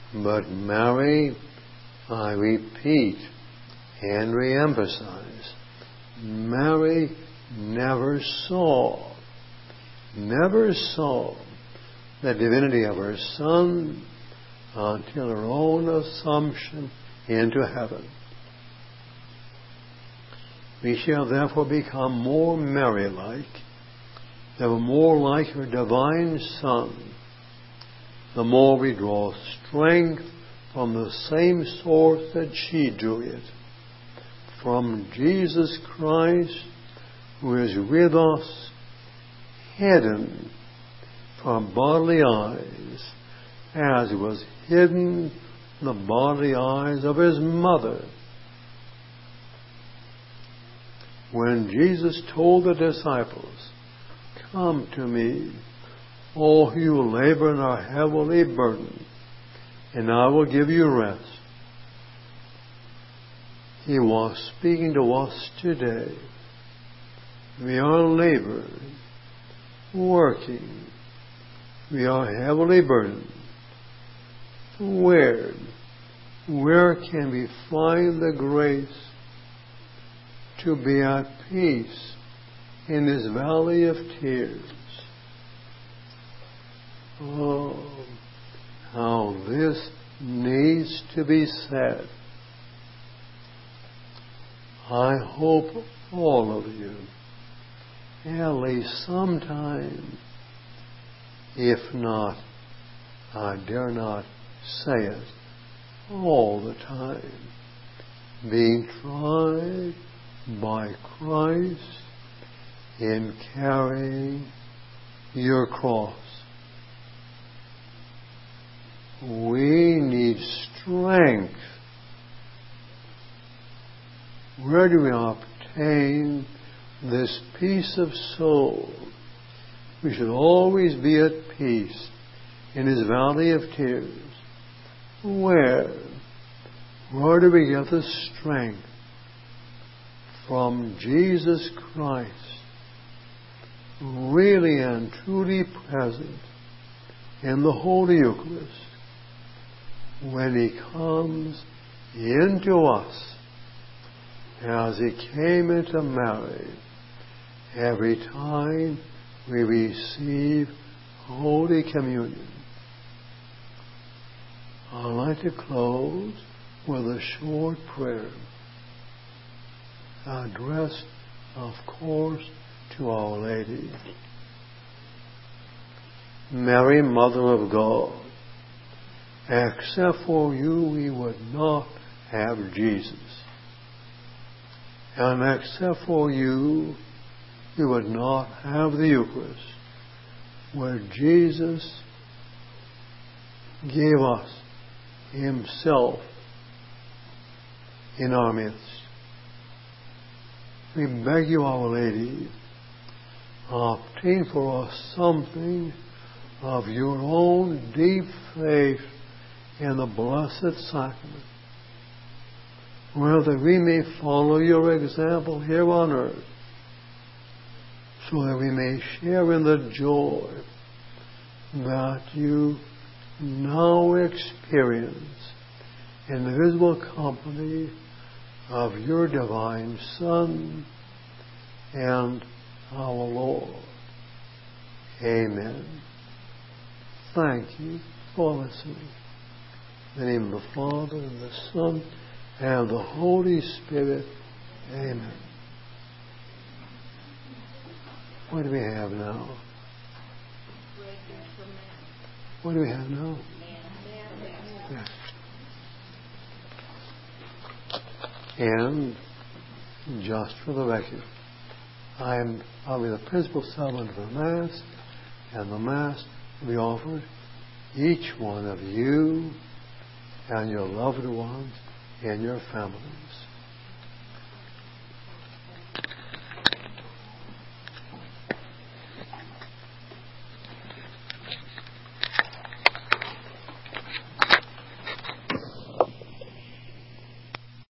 But Mary, I repeat and re-emphasize, Mary never saw the divinity of her Son until her own assumption into heaven. We shall therefore become more Mary-like, ever more like her divine Son, the more we draw strength from the same source that she drew it, from Jesus Christ, who is with us, hidden from bodily eyes, as was hidden from the bodily eyes of his mother. When Jesus told the disciples, "Come to me, all you labor and are heavily burdened, and I will give you rest," He was speaking to us today. We are laboring, working. We are heavily burdened. Where can we find the grace to be at peace in this valley of tears? Oh, how this needs to be said. I hope all of you, at least sometime, if not, I dare not say it, all the time, being tried by Christ in carrying your cross. We need strength. Where do we obtain this peace of soul? We should always be at peace in His valley of tears. Where do we get the strength? From Jesus Christ, really and truly present in the Holy Eucharist, when He comes into us as He came into Mary every time we receive Holy Communion. I'd like to close with a short prayer addressed, of course, to Our Lady. Mary, Mother of God, except for you we would not have Jesus. And except for you, we would not have the Eucharist, where Jesus gave us Himself in our midst. We beg you, Our Lady, obtain for us something of your own deep faith in the Blessed Sacrament, whether we may follow your example here on earth, so that we may share in the joy that you now experience in the visible company of your divine Son and our Lord. Amen. Thank you for listening. In the name of the Father, and the Son, and the Holy Spirit. Amen. What do we have now? What do we have now? Yes. And just for the record, I'll be the principal celebrant of the Mass, and the Mass will be offered each one of you and your loved ones and your families.